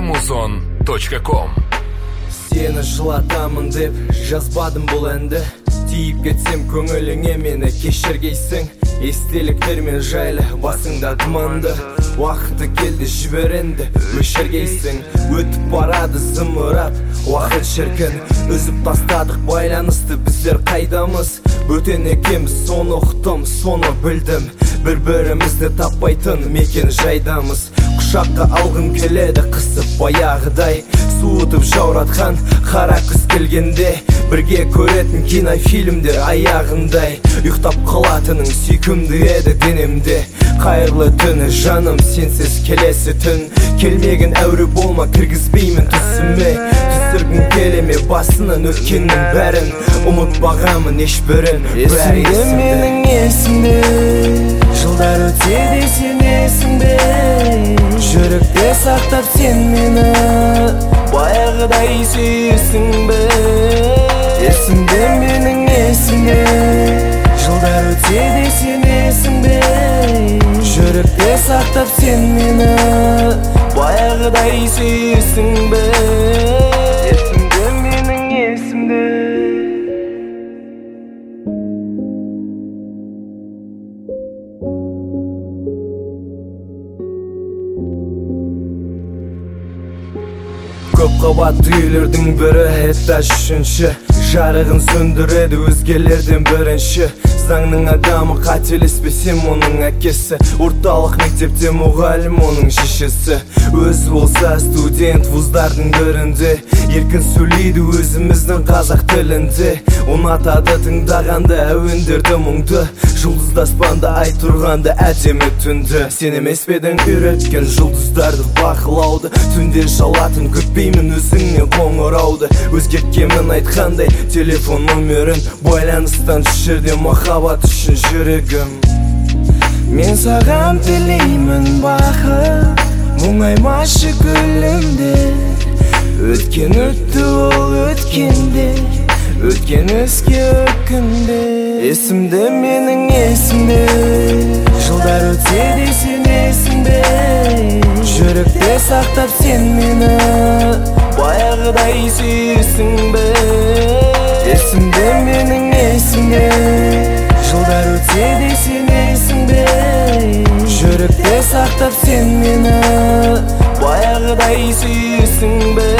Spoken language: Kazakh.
Muzon.com. Сені жылатамын деп жазбадым бұл әнді. Тиіп кетсем көңіліңе мені кешіргейсің. Естеліктермен жайлы басыңда тұманды. Уақыты келді жіберенді өшіргейсің. Өтіп барады зымырап уақыт шіркін. Үзіп тастадық байланысты біздер қайдамыз. Бөтен екеміз соны ұқтым, соны білдім. Бір-бірімізді таппайтын мекен жайдамыз. Құшаққа алғым келеді қысып баяғыдай. Суытып жауратқан қара күз келгенде бірге көретін кинофильмдер аяғындай. Ұйықтап қалатының сүйкімді еді денемде. Қайырлы түні жаным сенсіз келесі түн. Келмеген әуре болма кіргізбеймін түсіме. Түсіргім келеме басынан өткеннің бәрін. Ұмытпағамын ешбірін. Есімде менің есімде, жылдар өтеді сен есімде. Жүректе сақтап сен мені баяғыдай сүйесің бе. Есімде менің есімде, жылдар өтеді сен есімде. Жүректе сақтап сен мені баяғыдай сүйесің бе. Есімде менің есімде. Көп қабатты үйлердің бірі этаж үшінші. Жарығын сөндіреді өзгелерден бірінші. Заңның адамы қателеспесем оның әкесі. Орталық мектепте мұғалім оның шешесі. Өзі болса студент вуздардың бірінде. Еркін сөйлейді өзіміздің қазақ тілінде. Ұнатады тыңдағанды әуендерді мұңды. Жұлдызды аспанда ай тұрғанда әдемі түнді. Сен емес пе едің үйреткен жұлдыздарды бақылауды. Түндер шалатын күтпеймін өзіңнен қоңырауды. Өзгерткенмін айтқандай телефон номерін. Байланыстан түсірде махаббат үшін жүрегім. Мен саған тілеймін бақыт, мұңаймашы күлімде. Өткен өтті ол өткенде, өткен өзге өкінде. Есімде менің есімде, жылдар өтеді сен есімде. Жүректе сақтап сен мені баяғыдай сүйесің бе. Есімде менің есімде, жылдар өтеді сен есімде. Жүректе сақтап сен мені баяғыдай сүйесің бе.